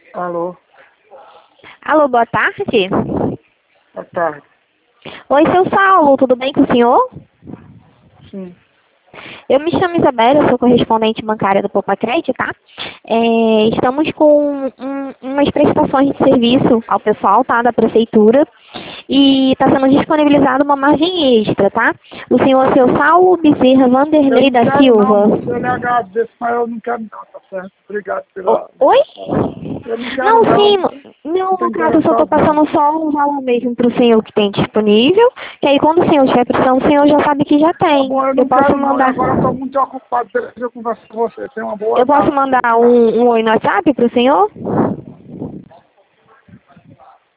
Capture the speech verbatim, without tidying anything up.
Alô, Alô, boa tarde. boa tarde. Oi, seu Saulo, tudo bem com o senhor? Sim. Eu me chamo Isabela, eu sou correspondente bancária do Popacred, tá? É, estamos com um- umas prestações de serviço ao pessoal, tá? Da prefeitura. E está sendo disponibilizada uma margem extra, tá? O senhor é seu Saulo Bezerra Eu Vanderlei não da quero não, Silva. moço. Eu lhe agradeço, mas eu não quero não, tá certo? Obrigado O- pela... Oi? Eu não quero Não, não. sim, no- Não não, estou no caso eu só estou interessado não. passando só um valor mesmo para o senhor que tem disponível, que aí quando o senhor tiver precisando, o senhor já sabe que já Tá tem. bom, eu Eu não posso quero não. E mandar, agora eu estou muito ocupado. Depois eu converso com você. Tenha uma boa eu posso tarde. mandar um, um oi no WhatsApp para o senhor?